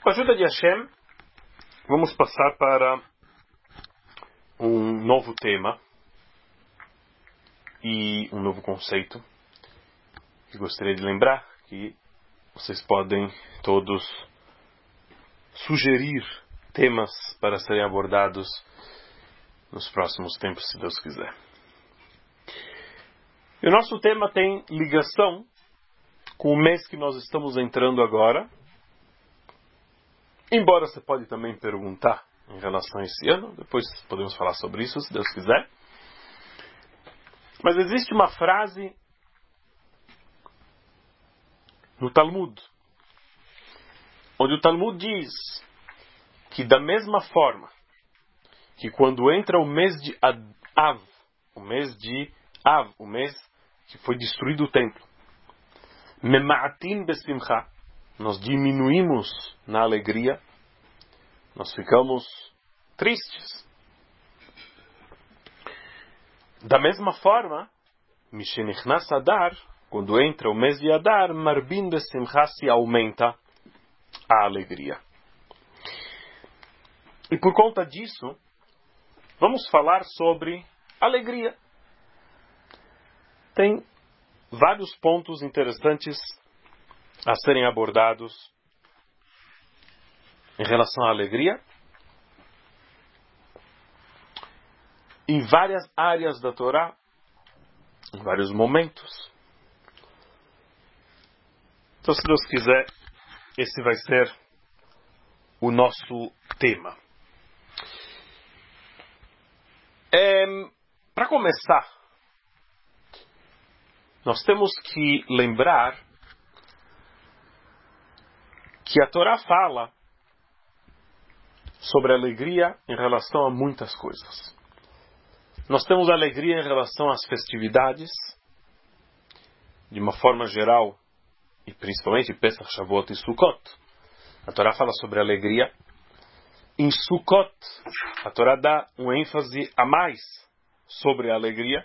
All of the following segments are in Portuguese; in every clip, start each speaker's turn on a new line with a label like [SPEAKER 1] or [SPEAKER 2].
[SPEAKER 1] Com a ajuda de Hashem, vamos passar para um novo tema e um novo conceito. Eu gostaria de lembrar que vocês podem todos sugerir temas para serem abordados nos próximos tempos, se Deus quiser. E o nosso tema tem ligação com o mês que nós estamos entrando agora. Embora você pode também perguntar em relação a esse ano, depois podemos falar sobre isso, se Deus quiser. Mas existe uma frase no Talmud, onde o Talmud diz que da mesma forma que quando entra o mês de Av, o mês que foi destruído o templo, Mema'atin besimcha, nós diminuímos na alegria, nós ficamos tristes. Da mesma forma, Mishenichnas Adar, quando entra o mês de Adar, Marbin besimcha, se aumenta a alegria. E por conta disso, vamos falar sobre alegria. Tem vários pontos interessantes a serem abordados em relação à alegria em várias áreas da Torá, em vários momentos. Então, se Deus quiser, esse vai ser o nosso tema. Para começar, nós temos que lembrar que a Torá fala sobre alegria em relação a muitas coisas. Nós temos alegria em relação às festividades, de uma forma geral, e principalmente Pesach, Shavuot e Sukkot. A Torá fala sobre alegria. Em Sukkot, a Torá dá um ênfase a mais sobre a alegria.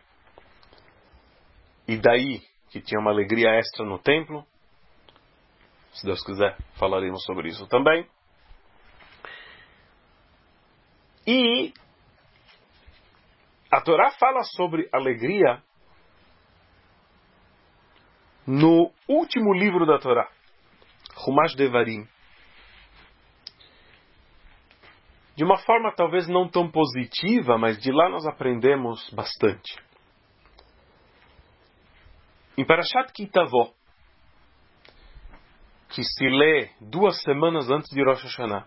[SPEAKER 1] E daí que tinha uma alegria extra no templo. Se Deus quiser, falaremos sobre isso também. E a Torá fala sobre alegria no último livro da Torá, Chumash Devarim. De uma forma talvez não tão positiva, mas de lá nós aprendemos bastante. Em Parashat Ki Tavo, que se lê 2 semanas antes de Rosh Hashanah,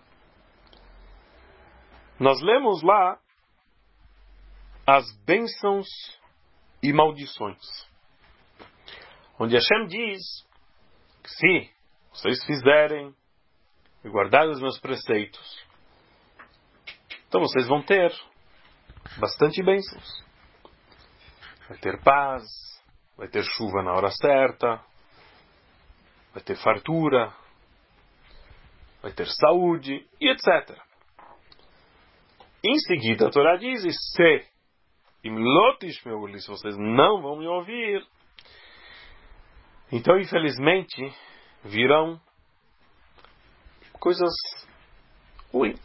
[SPEAKER 1] nós lemos lá as bênçãos e maldições, onde Hashem diz que se vocês fizerem e guardarem os meus preceitos, então vocês vão ter bastante bênçãos. Vai ter paz, vai ter chuva na hora certa, vai ter fartura, vai ter saúde, e etc. Em seguida, a Torá diz, se vocês não vão me ouvir, então, infelizmente, virão coisas ruins.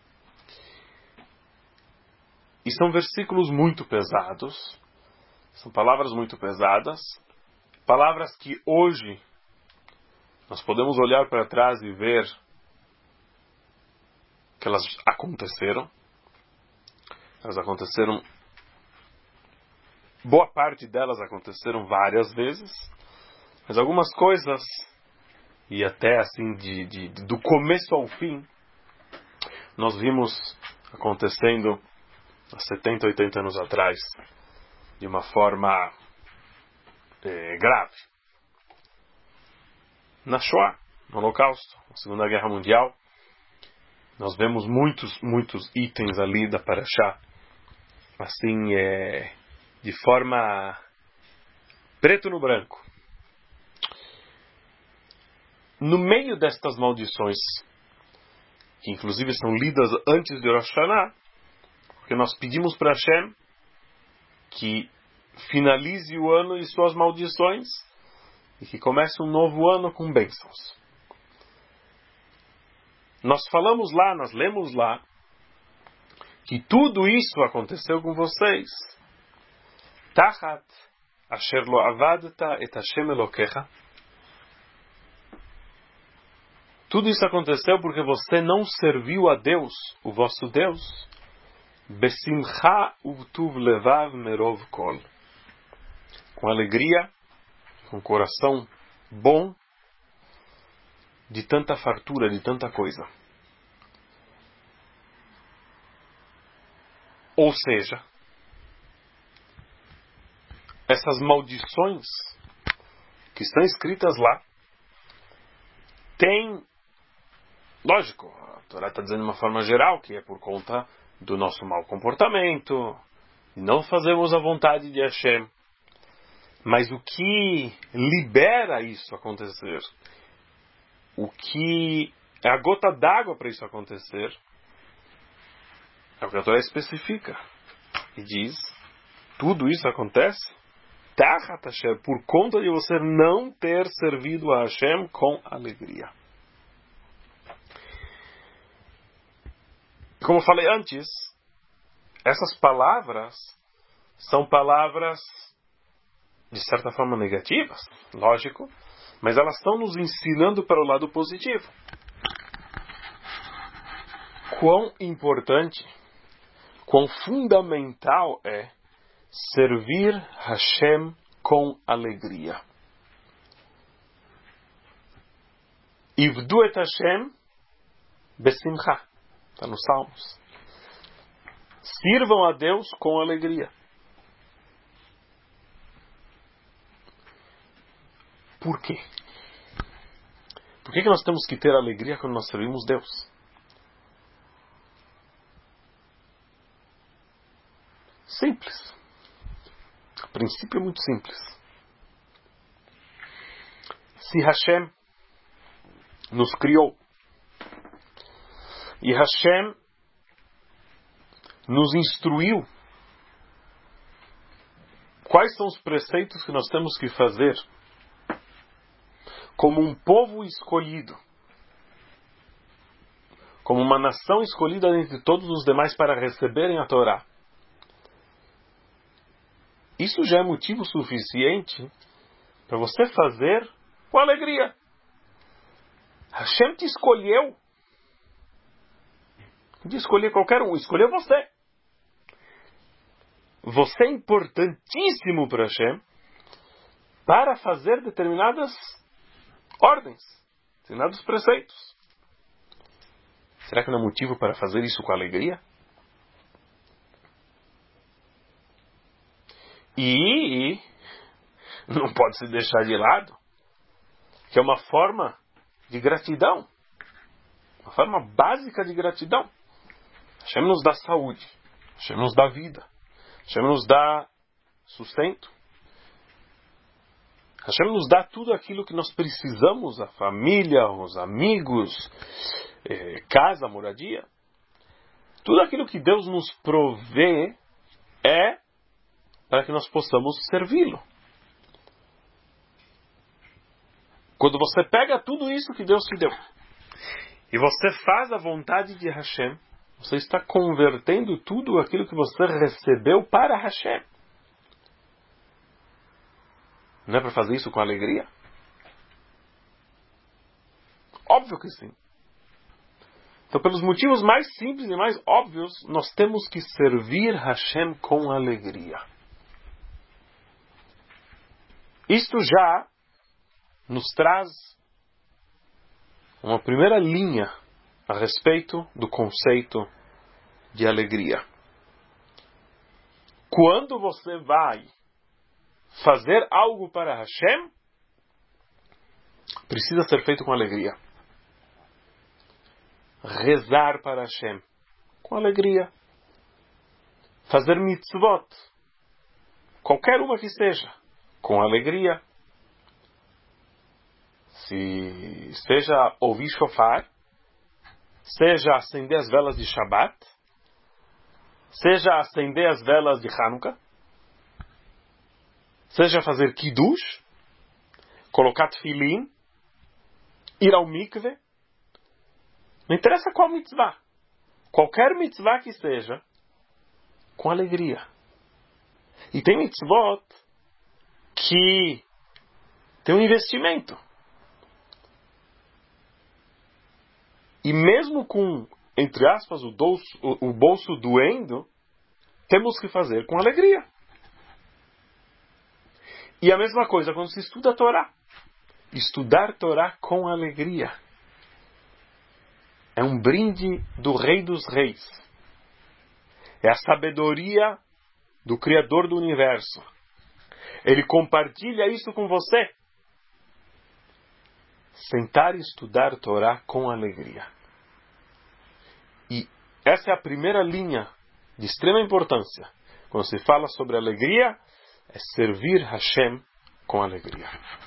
[SPEAKER 1] E são versículos muito pesados, são palavras muito pesadas, palavras que hoje nós podemos olhar para trás e ver que elas aconteceram. Elas aconteceram, boa parte delas aconteceram várias vezes, mas algumas coisas, e até assim do começo ao fim, nós vimos acontecendo há 70, 80 anos atrás, de uma forma grave. Na Shoah, no Holocausto, na Segunda Guerra Mundial, nós vemos muitos itens ali da Parashá, assim, de forma preto no branco. No meio destas maldições, que inclusive são lidas antes de Rosh Hashanah, porque nós pedimos para Hashem que finalize o ano e suas maldições e que comece um novo ano com bênçãos. Nós falamos lá, nós lemos lá, que tudo isso aconteceu com vocês. Tachat asher lo avadta et Hashem Elokecha. Tudo isso aconteceu porque você não serviu a Deus, o vosso Deus. Besimcha uvtuv levav merov kol. Com alegria, com coração bom, de tanta fartura, de tanta coisa. Ou seja, essas maldições que estão escritas lá, tem, lógico, a Torá está dizendo de uma forma geral que é por conta do nosso mau comportamento, e não fazemos a vontade de Hashem. Mas o que libera isso acontecer, o que é a gota d'água para isso acontecer, é o que a Torá especifica. E diz, tudo isso acontece Tachat Hashem, por conta de você não ter servido a Hashem com alegria. Como eu falei antes, essas palavras são palavras de certa forma negativas, lógico, mas elas estão nos ensinando para o lado positivo. Quão importante, quão fundamental é servir Hashem com alegria. Ivdu et Hashem besimcha. Está nos Salmos. Sirvam a Deus com alegria. Por quê? Por que nós temos que ter alegria quando nós servimos Deus? Simples. O princípio é muito simples. Se Hashem nos criou e Hashem nos instruiu quais são os preceitos que nós temos que fazer como um povo escolhido, como uma nação escolhida entre todos os demais para receberem a Torá, isso já é motivo suficiente para você fazer com alegria. Hashem te escolheu. De escolher qualquer um, escolheu você. Você é importantíssimo para Hashem para fazer determinadas ordens, determinados preceitos. Será que não é motivo para fazer isso com alegria? E não pode se deixar de lado que é uma forma de gratidão, uma forma básica de gratidão. Hashem nos dá saúde, Hashem nos dá vida, Hashem nos dá sustento, Hashem nos dá tudo aquilo que nós precisamos, a família, os amigos, casa, moradia. Tudo aquilo que Deus nos provê é para que nós possamos servi-lo. Quando você pega tudo isso que Deus te deu e você faz a vontade de Hashem, você está convertendo tudo aquilo que você recebeu para Hashem. Não é para fazer isso com alegria? Óbvio que sim. Então, pelos motivos mais simples e mais óbvios, nós temos que servir Hashem com alegria. Isto já nos traz uma primeira linha a respeito do conceito de alegria. Quando você vai fazer algo para Hashem, precisa ser feito com alegria. Rezar para Hashem com alegria. Fazer mitzvot, qualquer uma que seja, com alegria. Seja ouvir shofar, seja acender as velas de Shabbat, seja acender as velas de Hanukkah, seja fazer kiddush, colocar tefilin, ir ao mikve, Não interessa qual mitzvah. Qualquer mitzvah que seja, com alegria. E tem mitzvot que tem um investimento. E mesmo com, entre aspas, o bolso doendo, temos que fazer com alegria. E a mesma coisa quando se estuda a Torá. Estudar Torá com alegria. É um brinde do Rei dos Reis. É a sabedoria do Criador do Universo. Ele compartilha isso com você. Sentar e estudar Torá com alegria. E essa é a primeira linha de extrema importância. Quando se fala sobre alegria, é servir Hashem com alegria.